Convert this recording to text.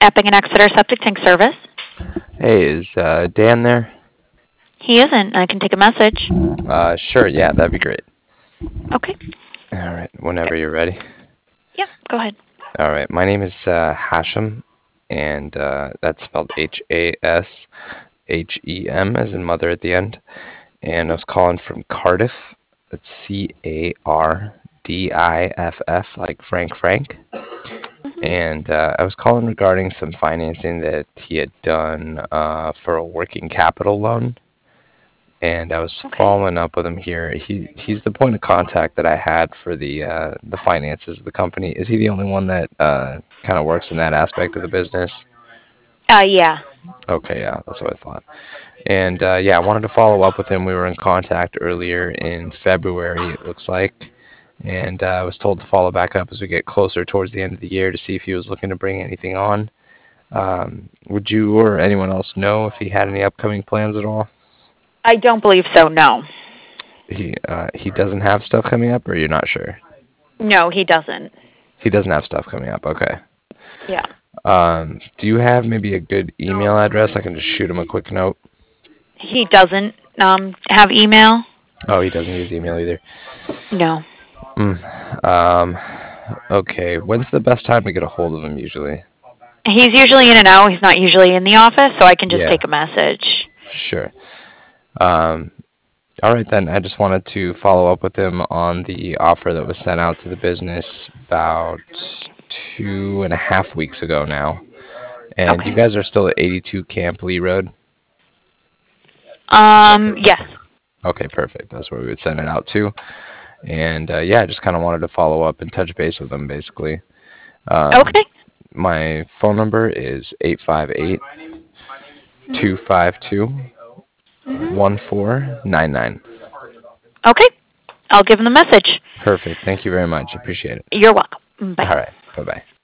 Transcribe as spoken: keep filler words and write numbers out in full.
Epping and Exeter Septic Tank Service. Hey, is uh, Dan there? He isn't. I can take a message. Uh, sure, yeah, that'd be great. Okay. All right, whenever you're ready. Yep, go ahead. All right, my name is uh, Hashem, and uh, that's spelled H A S H E M, as in mother at the end. And I was calling from Cardiff. That's C A R D I F F, like Frank Frank. And uh, I was calling regarding some financing that he had done uh, for a working capital loan. And I was Okay. following up with him here. He he's the point of contact that I had for the uh, the finances of the company. Is he the only one that uh, kind of works in that aspect of the business? Uh, yeah. Okay, yeah, that's what I thought. And uh, yeah, I wanted to follow up with him. We were in contact earlier in February, it looks like. And uh, I was told to follow back up as we get closer towards the end of the year to see if he was looking to bring anything on. Um, would you or anyone else know if he had any upcoming plans at all? I don't believe so, no. He uh, he doesn't have stuff coming up, or you're not sure? No, he doesn't. He doesn't have stuff coming up. Okay. Yeah. Um, do you have maybe a good email address? I can just shoot him a quick note. He doesn't um, have email? Oh, he doesn't use email either. No. Mm. Um, okay. When's the best time to get a hold of him usually? He's usually in and out. He's not usually in the office, so I can just Yeah. take a message. Sure. Um, all right then. I just wanted to follow up with him on the offer that was sent out to the business about two and a half weeks ago now. And Okay. you guys are still at eighty-two Camp Lee Road? Um, yes. Okay, perfect. That's where we would send it out to. And uh, yeah, I just kind of wanted to follow up and touch base with them, basically. Um, Okay. My phone number is eight five eight, two five two, one four nine nine. Okay. I'll give him the message. Perfect. Thank you very much. Appreciate it. You're welcome. Bye. All right. Bye-bye.